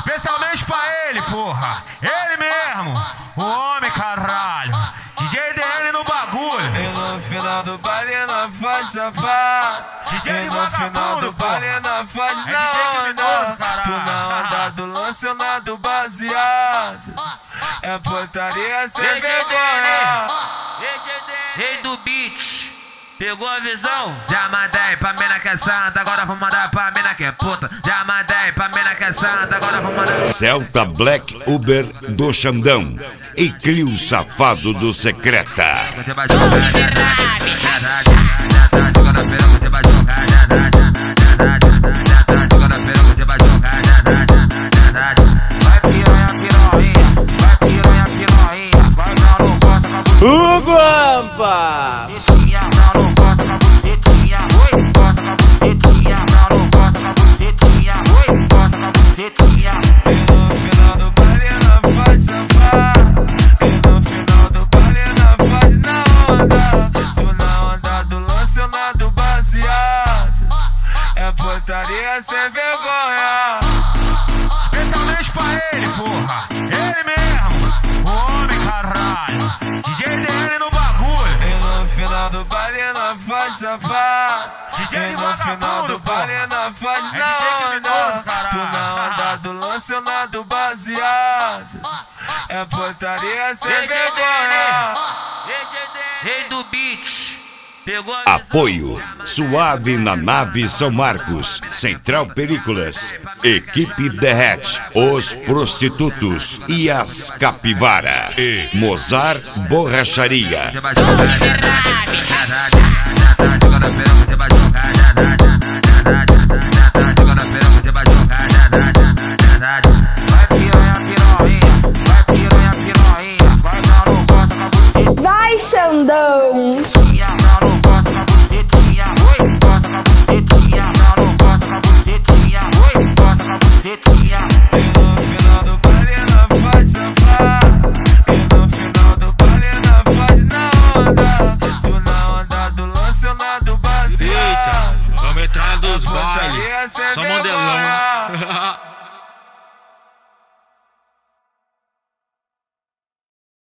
Especialmente pra ele, porra. Ele mesmo, o homem, caralho. DJ DN no bagulho. E no final do baile na faixa pá. DJ E no final do baile na faixa na onda. Tu na onda do lancionado baseado. É portaria sem vergonha. Rei do beat, pegou a visão? Já mandei pra mina que é santa, agora vou mandar pra mina que é puta. Já mandei pra mina que é santa, agora vou mandar. Celta Black Uber do Xandão e Clio Safado do Secreta. O Guampa! E no final do baile na faixa pá. E no final do baile na faixa na onda. Tu na onda do lancionado baseado. É portaria sem vergonha. Especialmente pra ele, porra. Ele mesmo, o homem, caralho. DJ DN no bagulho. E no final do baile na faixa pá. DJ E no final do baile na faixa É na DJ criminoso, onda. caralho. Tu na onda do lancionado baseado. É portaria sem vergonha. Rei do beat, pegou a visão? Apoio Suave na Nave São Marcos, Central Películas, Equipe Derrete, Os Prostitutos e as Capivara e Mozart Borracharia. Vai, Xandão! E no final do baile na faixa pá. E no final do baile na faixa na onda. Tu na onda do lancionado baseado. Eita, vamos entrar nos É bailes. portaria sem Só modelão. vergonha.